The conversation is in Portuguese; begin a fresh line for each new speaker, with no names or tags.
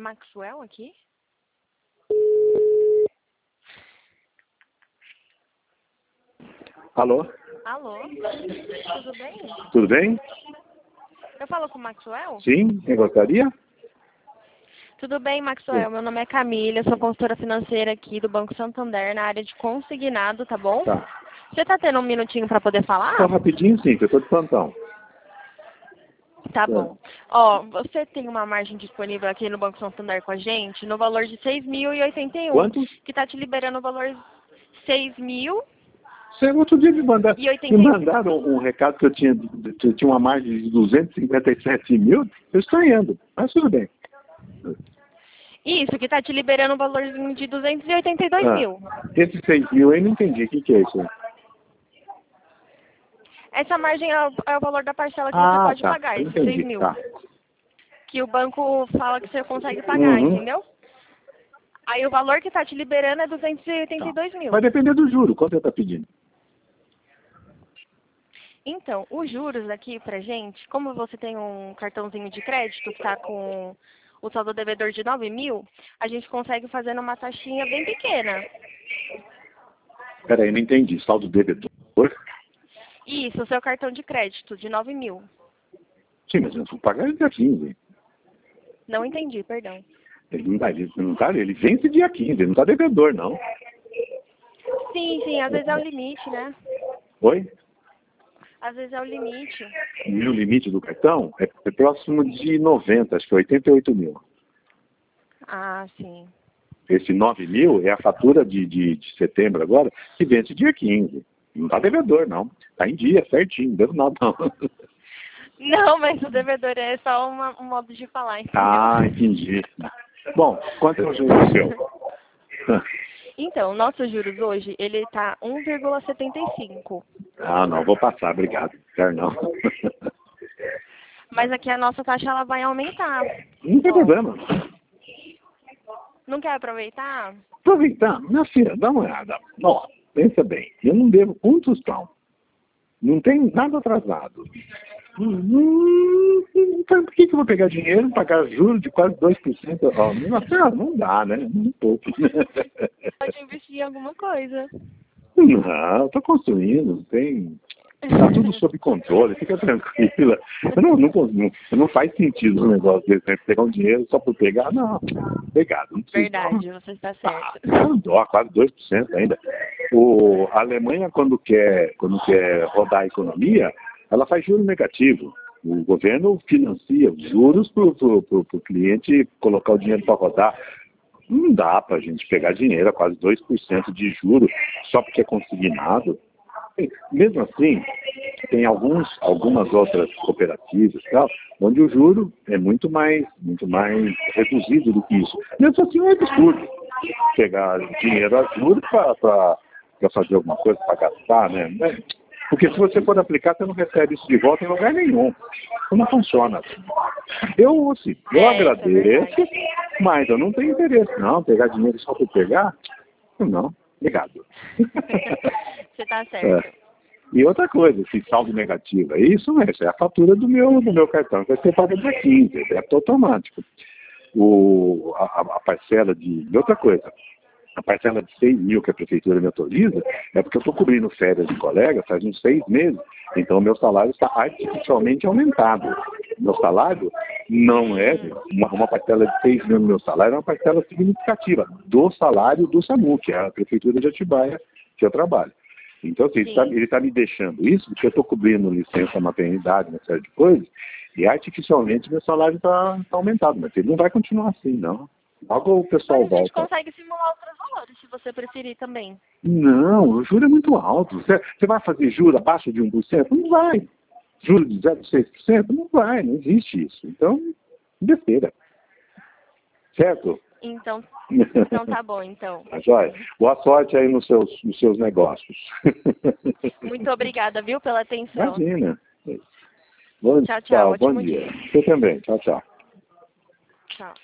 Maxwell aqui?
Alô?
Alô? Tudo bem?
Tudo bem?
Eu falo com o Maxwell?
Sim, quem gostaria?
Tudo bem, Maxwell? Meu nome é Camila, eu sou consultora financeira aqui do Banco Santander na área de consignado, tá bom?
Tá.
Você tá tendo um minutinho para poder falar?
Só rapidinho sim, que eu tô de plantão.
Tá bom. Ó, você tem uma margem disponível aqui no Banco Santander com a gente no valor de 6.081.
Quanto?
Que tá te liberando o valor 6.000.
Você outro dia me
E
mandaram um recado que eu tinha uma margem de 257 mil. Eu estou indo, mas tudo bem.
Isso, que tá te liberando um valorzinho de 282 mil.
Esse 6 mil eu não entendi. O que é isso aí?
Essa margem é o valor da parcela que você pode pagar, esses 6 mil.
Tá.
Que o banco fala que você consegue pagar, entendeu? Aí o valor que tá te liberando é 282 mil.
Vai depender do juro. Quanto você está pedindo?
Então, os juros aqui pra gente, como você tem um cartãozinho de crédito que tá com o saldo devedor de 9 mil, a gente consegue fazer numa taxinha bem pequena.
Peraí, não entendi. Saldo devedor?
Isso, o seu cartão de crédito de 9 mil.
Sim, mas eu vou pagar ele dia 15.
Não entendi, perdão.
Ele vence dia 15, ele não está devedor, não.
Sim, às vezes é o limite, né?
Oi?
Às vezes é o limite.
O meu limite do cartão é próximo de 90, acho que é 88 mil.
Ah, sim.
Esse 9 mil é a fatura de setembro agora, que vence dia 15. Não está devedor, não. Está em dia, certinho, não devo nada, não.
Não, mas o devedor é só um modo de falar, entendeu?
Ah, entendi. Bom, quanto é o juro seu?
Então, nossos juros hoje, ele está 1,75.
Ah, não, vou passar, obrigado. Quero não.
Mas aqui a nossa taxa ela vai aumentar.
Não tem problema.
Não quer aproveitar?
Aproveitar, minha filha, dá uma olhada. Ó, pensa bem, eu não devo um tostão. Não tem nada atrasado. Então, por que eu vou pegar dinheiro, pagar juros de quase 2%? Ó, não dá, né? Não pouco.
Pode investir em alguma coisa.
Não, estou construindo, está tudo sob controle, fica tranquila. Não faz sentido um negócio desse, né? Pegar um dinheiro só por pegar, não. Obrigado. Não precisa,
Verdade, você está certo.
Não dó, quase 2% ainda. A Alemanha, quando quer rodar a economia, ela faz juro negativo. O governo financia os juros para o cliente colocar o dinheiro para rodar. Não dá para a gente pegar dinheiro a quase 2% de juros só porque é consignado. Mesmo assim, tem algumas outras cooperativas tal, onde o juro é muito mais reduzido do que isso. Mesmo assim, é um absurdo pegar dinheiro a juros para fazer alguma coisa, para gastar, né? Porque se você for aplicar, você não recebe isso de volta em lugar nenhum. Isso não funciona assim. Eu agradeço, mas eu não tenho interesse, não. Pegar dinheiro só por pegar, não. Obrigado.
Você está certo.
E outra coisa, esse saldo negativo, isso é a fatura do meu cartão, que vai ser paga dia 15, é débito automático. A parcela de outra coisa, a parcela de 6 mil que a prefeitura me autoriza, é porque eu estou cobrindo férias de colega faz uns 6 meses, então o meu salário está artificialmente aumentado. Meu salário não é uma parcela de 6 mil no meu salário, é uma parcela significativa do salário do SAMU, que é a prefeitura de Atibaia, que eu trabalho. Então, assim, ele está me deixando isso, porque eu estou cobrindo licença maternidade, uma série de coisas, e artificialmente meu salário está aumentado, mas ele não vai continuar assim, não. Logo o pessoal volta.
A gente consegue simular outros valores, se você preferir também.
Não, o juro é muito alto. Você vai fazer juro abaixo de 1%? Não vai. Juro de 0,6%? Não vai, não existe isso. Então, besteira. Certo?
Então tá bom, então.
Tá joia? Boa sorte aí nos seus negócios.
Muito obrigada, viu, pela atenção.
Imagina.
Tchau,
Bom
ótimo
dia. Você também. Tchau, tchau.
Tchau.